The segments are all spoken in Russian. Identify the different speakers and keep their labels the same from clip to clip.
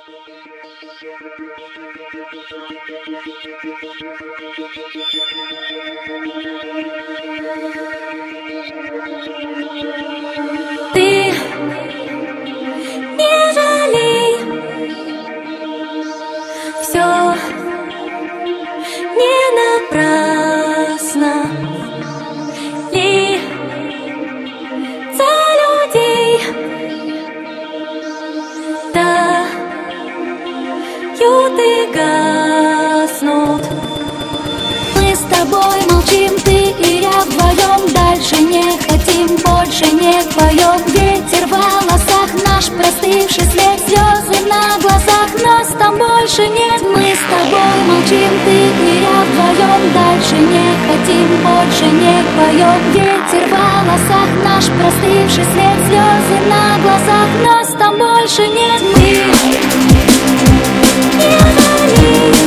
Speaker 1: Ты не жалей, все не напрасно. Лица людей тают и гаснут. Мы с тобой молчим, ты и я вдвоем. Дальше не хотим, больше не поем. Ветер в волосах, наш простывший след, слезы на глазах, нас там больше нет. Мы с тобой молчим, ты и я вдвоем. Дальше не хотим, больше не поем. Ветер в волосах, наш простывший след, слезы на глазах, нас там больше нет. Мы не жалеем.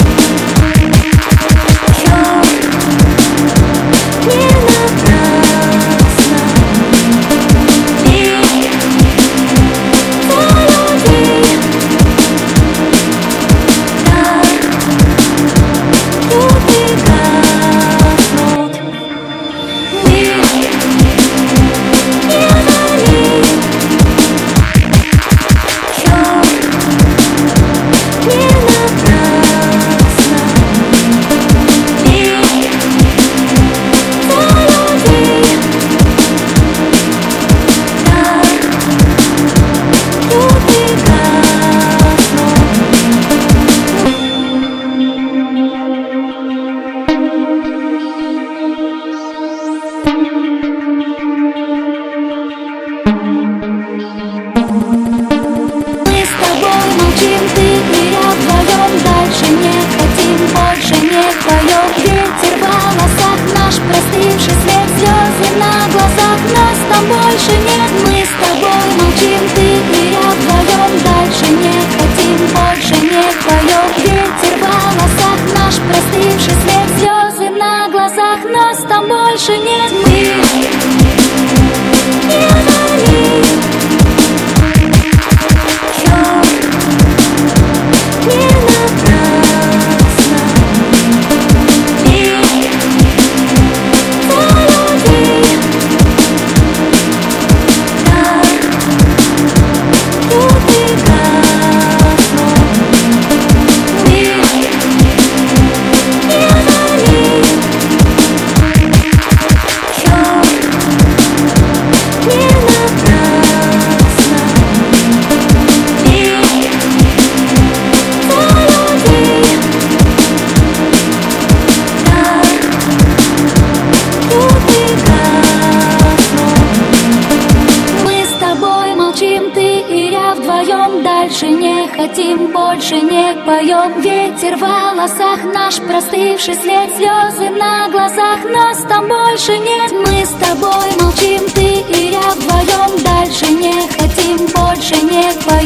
Speaker 1: Нас там больше нет, мы не жалеем. Все не напрасно. Дальше не хотим, больше не поем. Ветер в волосах, наш простывший след, слезы на глазах, нас там больше нет. Мы с тобой молчим, ты и я вдвоем. Дальше не хотим, больше не поем.